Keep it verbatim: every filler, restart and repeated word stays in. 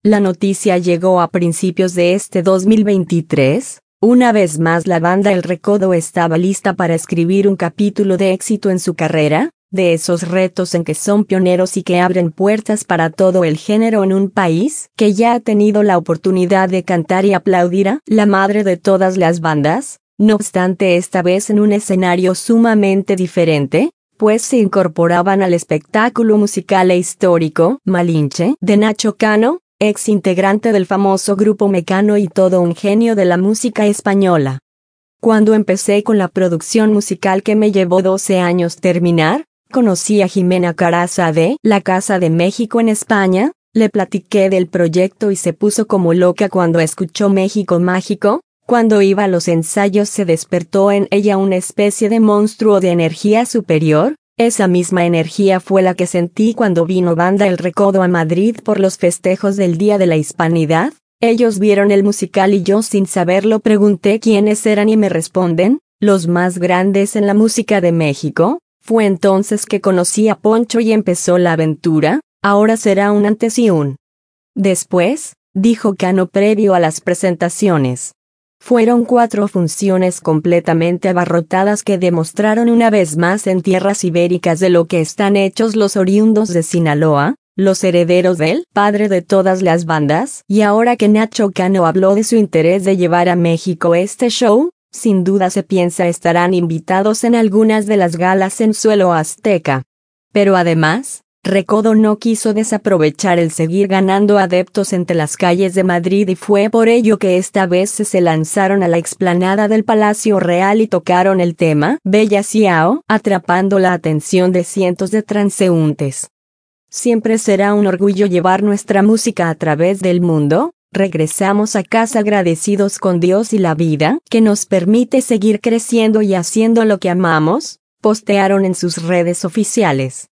La noticia llegó a principios de este dos mil veintitrés. Una vez más la banda El Recodo estaba lista para escribir un capítulo de éxito en su carrera, de esos retos en que son pioneros y que abren puertas para todo el género en un país que ya ha tenido la oportunidad de cantar y aplaudir a la madre de todas las bandas, no obstante esta vez en un escenario sumamente diferente, pues se incorporaban al espectáculo musical e histórico Malinche de Nacho Cano, ex integrante del famoso grupo Mecano y todo un genio de la música española. Cuando empecé con la producción musical que me llevó doce años terminar, conocí a Jimena Caraza de La Casa de México en España, le platiqué del proyecto y se puso como loca cuando escuchó México Mágico. Cuando iba a los ensayos se despertó en ella una especie de monstruo de energía superior. Esa misma energía fue la que sentí cuando vino Banda El Recodo a Madrid por los festejos del Día de la Hispanidad. Ellos vieron el musical y yo sin saberlo pregunté quiénes eran y me responden, los más grandes en la música de México. Fue entonces que conocí a Poncho y empezó la aventura. Ahora será un antes y un después, dijo Cano previo a las presentaciones. Fueron cuatro funciones completamente abarrotadas que demostraron una vez más en tierras ibéricas de lo que están hechos los oriundos de Sinaloa, los herederos del padre de todas las bandas. Y ahora que Nacho Cano habló de su interés de llevar a México este show, sin duda se piensa estarán invitados en algunas de las galas en suelo azteca. Pero además, Recodo no quiso desaprovechar el seguir ganando adeptos entre las calles de Madrid y fue por ello que esta vez se lanzaron a la explanada del Palacio Real y tocaron el tema Bella Ciao, atrapando la atención de cientos de transeúntes. Siempre será un orgullo llevar nuestra música a través del mundo. Regresamos a casa agradecidos con Dios y la vida que nos permite seguir creciendo y haciendo lo que amamos, postearon en sus redes oficiales.